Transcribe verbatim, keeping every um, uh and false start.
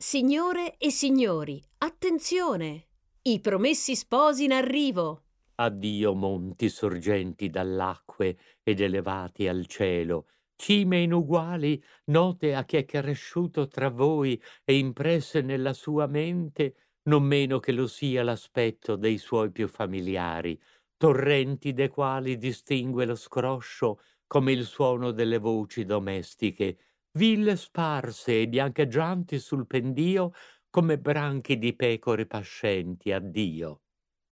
Signore e signori, attenzione! I promessi sposi in arrivo! Addio monti sorgenti dall'acque ed elevati al cielo, cime inuguali, note a chi è cresciuto tra voi e impresse nella sua mente, non meno che lo sia l'aspetto dei suoi più familiari, torrenti de quali distingue lo scroscio come il suono delle voci domestiche, ville sparse e biancheggianti sul pendio come branchi di pecore pascenti a Dio.